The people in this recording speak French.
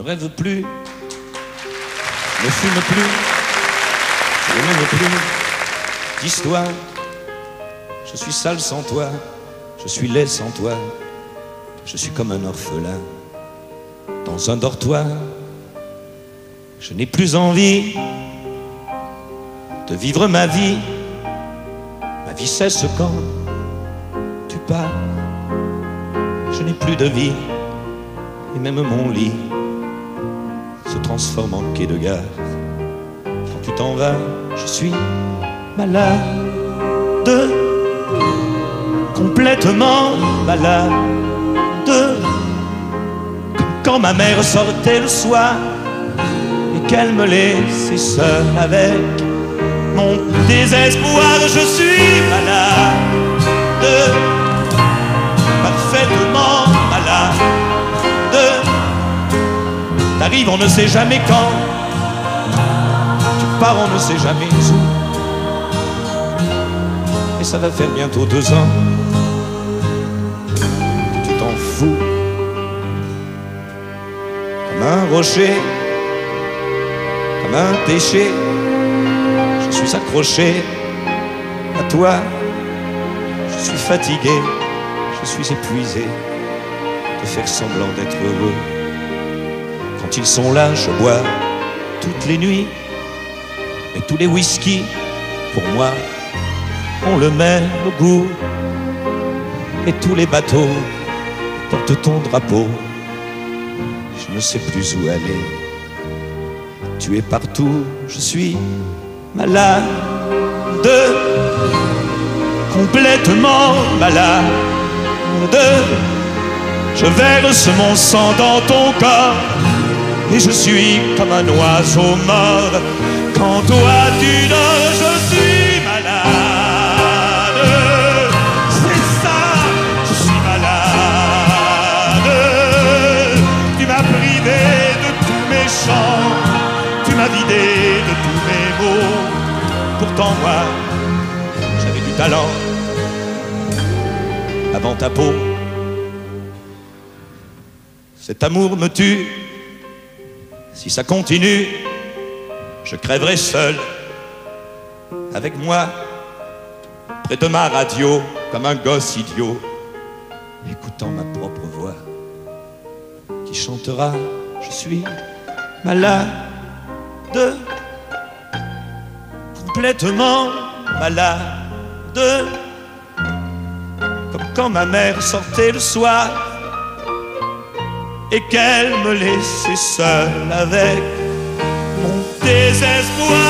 rêve plus, je ne fume plus, je ne m'aime plus d'histoire. Je suis sale sans toi, je suis laid sans toi, je suis comme un orphelin dans un dortoir. Je n'ai plus envie de vivre ma vie cesse quand tu pars. Je n'ai plus de vie et même mon lit se transforme en quai de gare. Quand tu t'en vas, je suis malade, complètement malade, comme quand ma mère sortait le soir et qu'elle me laissait seul avec mon désespoir. Je suis malade, parfaitement malade. T'arrives, on ne sait jamais quand. Tu pars, on ne sait jamais où. Et ça va faire bientôt 2 ans que tu t'en fous. Comme un rocher, comme un péché, je suis accroché à toi. Je suis fatigué, je suis épuisé de faire semblant d'être heureux. Quand ils sont là, je bois toutes les nuits. Et tous les whisky, pour moi, ont le même goût. Et tous les bateaux portent ton drapeau. Je ne sais plus où aller. Tu es partout, je suis malade, complètement malade. Je verse mon sang dans ton corps et je suis comme un oiseau mort. Quand toi tu dors, je suis malade. C'est ça, je suis malade. Tu m'as privé de tous mes chants, tu m'as vidé de tous mes mots. Pourtant moi, j'avais du talent avant ta peau. Cet amour me tue. Si ça continue, je crèverai seul, avec moi, près de ma radio, comme un gosse idiot, écoutant ma propre voix, qui chantera, je suis malade, complètement malade, comme quand ma mère sortait le soir, et qu'elle me laissait seule avec mon désespoir.